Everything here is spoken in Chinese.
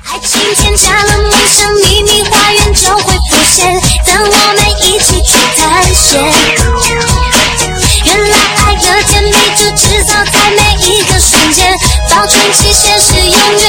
爱情添加了梦想，秘密花园就会浮现，当我们一起去探险。原来爱的甜蜜就制造在每一个瞬间，保存期限是永